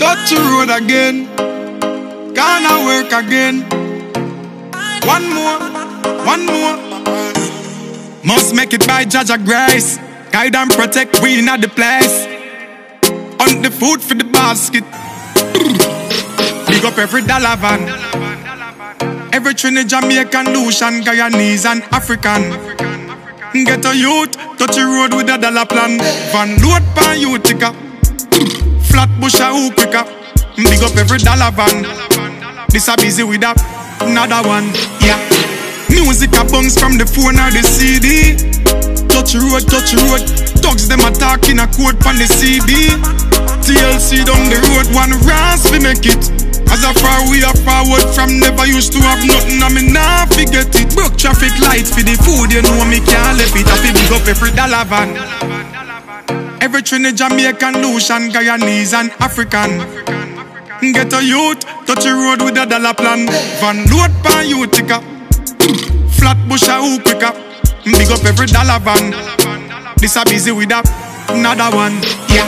touch the road again, gonna work again. One more. Must make it by Jaja Grace. Guide and protect, we in the place. On the food for the basket. Big up every dollar van. Every Trinidad, Jamaican, Lucian, Guyanese and African. Get a youth, touch the road with a dollar plan. Van load pan Utica. Flat bush a who quicker. Big up every dollar van. This a busy with a another one, yeah. Music a bounce from the phone or the CD. Touch the road. Thugs them a talking a quote from the CD. TLC down the road, one ras we make it. As a far we are forward from never used to have nothing, I mean nah forget it. Broke traffic light for the food, you know me can't left it. I feel big up every dollar van. Every Trinidad, Jamaican, Lucian, Guyanese and African. Get a youth, touch the road with a dollar plan. Van load pan Utica. Flat bush a who quicker. Big up every dollar van. This a busy with a another one, yeah.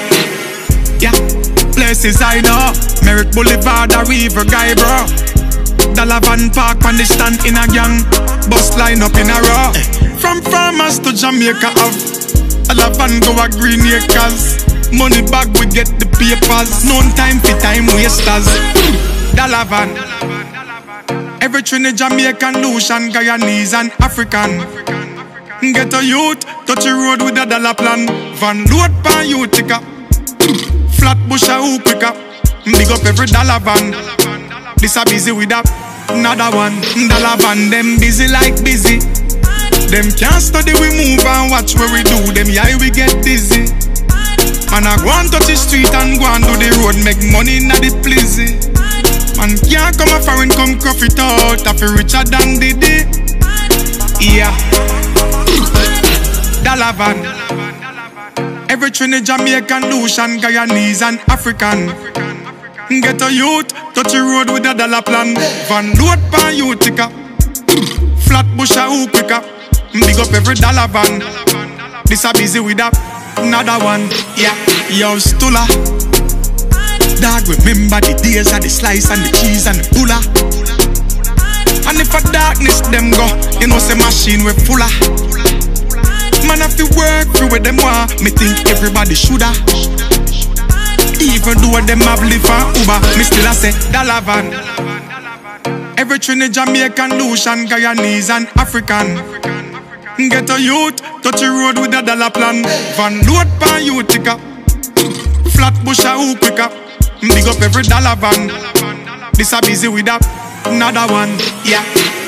Places I know, Merrick Boulevard, a River Guy, bro. Dollar van park on the stand in a gang. Bus line up in a row. From farmers to Jamaica have dollar van go a Green Acres. Money bag we get the papers. No time for time wasters. Dollar van. Every Trinidad, Jamaican, Lucian, Guyanese and African. Get a youth, touch the road with a dollar plan. Van load pan Utica. Flat bush a who quicker. Big up every dollar van. This a busy with a another one. Dollar van them busy like busy. Them can't study, we move and watch where we do. Them yeah we get dizzy. Man I go and touch the street and go and do the road. Make money in the pleasy. Man can't come a foreign come cough it out. I feel richer than Diddy. Yeah. Dollar van. Every Trinidad, Jamaican, Lucian, Guyanese and African. Get a youth, touch the road with a dollar plan. Van load pan Utica. Flat bush a who quicker. Big up every dollar van. This a busy with a another one, yeah. Yo, Stula. Dog, remember the days of the slice and the cheese and the pulla. And if a darkness them go, you know say machine we fuller. Man have to work through with them want. Me think everybody shoulda. Even though them have live and Uber, me still a say dollar van. Every Trinidad, Jamaican, Lucian, Guyanese and African. Get a youth, touch the road with a dollar plan. Van load pan Utica. Flat bush a who quicker. Big up every dollar van. This a busy with a another one, yeah.